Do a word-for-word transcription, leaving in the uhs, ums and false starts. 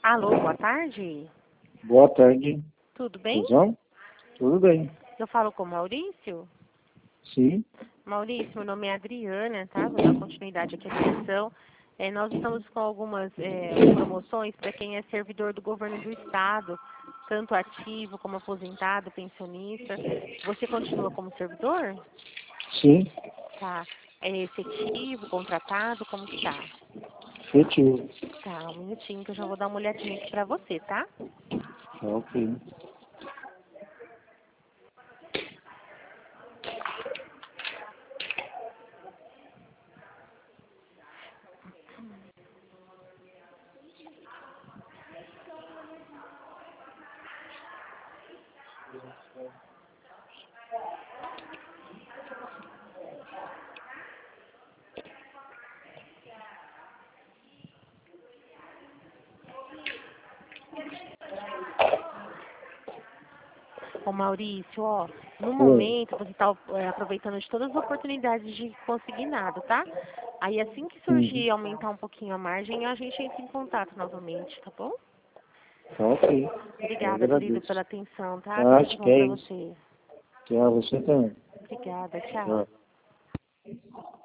Alô, boa tarde. Boa tarde. Tudo bem? Tudo? Tudo bem. Eu falo com o Maurício. Sim. Maurício, meu nome é Adriana, tá? Vou dar continuidade aqui à ligação. É, nós estamos com algumas é, promoções para quem é servidor do governo do estado, tanto ativo como aposentado, pensionista. Você continua como servidor? Sim. Tá. É efetivo, contratado, como que tá? Efetivo. Tá, um minutinho que eu já vou dar uma olhadinha aqui pra você, tá? Tá ok. Ô Maurício, ó, no Oi. momento você está aproveitando de todas as oportunidades de conseguir nada, tá? Aí assim que Uhum. surgir aumentar um pouquinho a margem, a gente entra em contato novamente, tá bom? Tá ok. Eu Obrigada, querido, pela agradeço. atenção, tá? Tá, Tudo de acho que bom é pra isso. você. Tchau, você também. Obrigada, tchau. Tchau.